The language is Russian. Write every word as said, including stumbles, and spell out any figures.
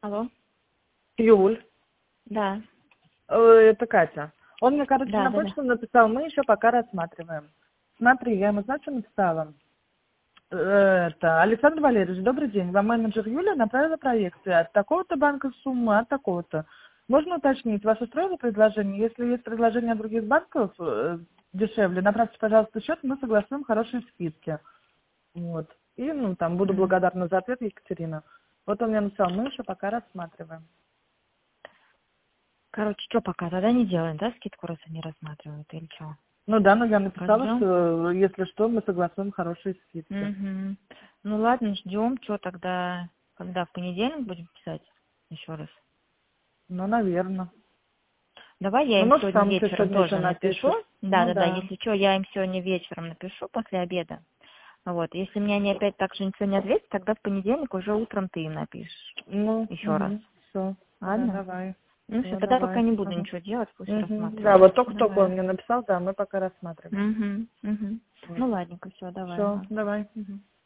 Алло. Юль, Да. э, это Катя. Он мне, короче, Да, на да, да. почту написал, мы еще пока рассматриваем. Смотри, я ему, знаешь, что написала? Э, Это, Александр Валерьевич, добрый день. Вам менеджер Юля направила проекты от такого-то банка суммы, от такого-то. Можно уточнить, вас устроило предложение? Если есть предложение от других банков э, дешевле, направьте, пожалуйста, счет, мы согласуем хорошие скидки. Вот. И, ну, там, буду Мгм. благодарна за ответ, Екатерина. Вот он мне написал, мы еще пока рассматриваем. Короче, что пока? Тогда не делаем, да, скидку, раз они рассматривают, или что? Ну да, но я написала, Подождем? что если что, мы согласуем хорошие скидки. Угу. Ну ладно, ждем. Что тогда, когда в понедельник будем писать? Еще раз. Ну, наверное. Давай я Ну, им может, сегодня там ты вечером сегодня еще тоже напишу. напишешь. Да, Ну да, да. да. Если что, я им сегодня вечером напишу после обеда. Вот. Если мне они опять так же ничего не ответят, тогда в понедельник уже утром ты им напишешь. Ну, Еще раз. угу. Все. Да, Ладно? давай. Ну все, Все, тогда пока давай. не буду Ага. ничего делать, пусть Угу. Да, рассматривают. вот только-только он Давай. мне написал, да, мы пока рассматриваем. Угу, угу. Вот. Ну ладненько, все, давай, Все, ага. давай. Мгм.